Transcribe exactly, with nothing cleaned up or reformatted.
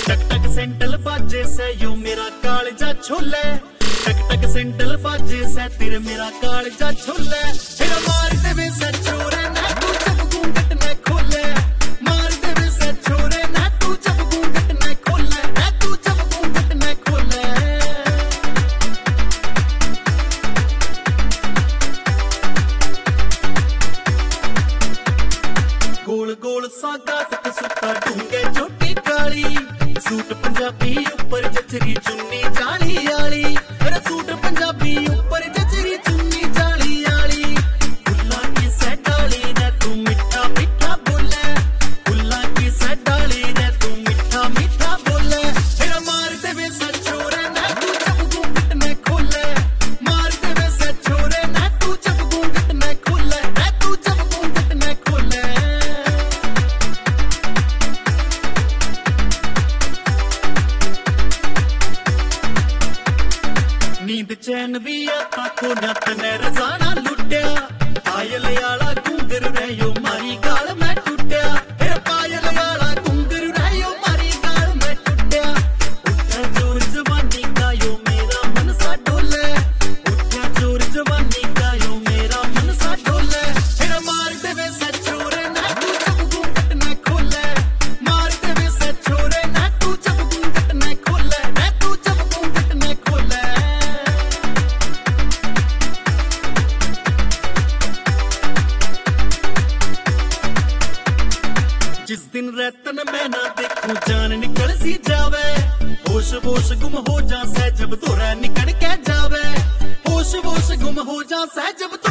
टक टक सेंटल बाजे से यो मेरा कालजा छोले, टक टक सेंटल बाजे से तेरे मेरा कालजा छोले। फिर मार देवे से छोरे ना तू जब घूंघट न खोले, मार देवे से छोरे ना तू जब घूंघट न खोले, ना तू जब घूंघट न खोले। गोल गोल सा गात सुता ढूंगे छोटी काली, सूट पंजाबी ऊपर जचरी चुन्नी जाली आली, अरे सूट पंजाबी ऊपर जचरी चुन्नी जाली आली। फुल्ला की सै डाली ने तू मिठा मिठा बोले, फुल्ला की सै डाली ने तू मिठा मिठा बोले। फिर मार देवे से छोरे ना तू जब घूंघट न खोले, मार देवे से छोरे ना तू जब घूंघट न खोले, ना तू जब घूंघट न खोले। नींद चैन भी आता को नत ने रजाना लुटिया, पायल आला घुंघरू रहियो मारी गाल मैं टूटिया, फिर पायल आला घुंघरू रहियो मारी गाल मैं टूटिया। उठा जोर जवानी का यो मेरा मन सा डोले, उठा जोर जवानी का यो मेरा मन सा डोले। फिर मार देवे से छोरे ना तू जब घूंघट न खोले, मार देवे से छोरे ना तू जब घूंघट न खोले, ना तू जब घूंघट न खोले। जिस दिन रतन मैं ना देखूं जान निकल सी जावे, होश होश गुम हो जा सै जब तोरा निकल के जावे, होश होश गुम हो जा सै जब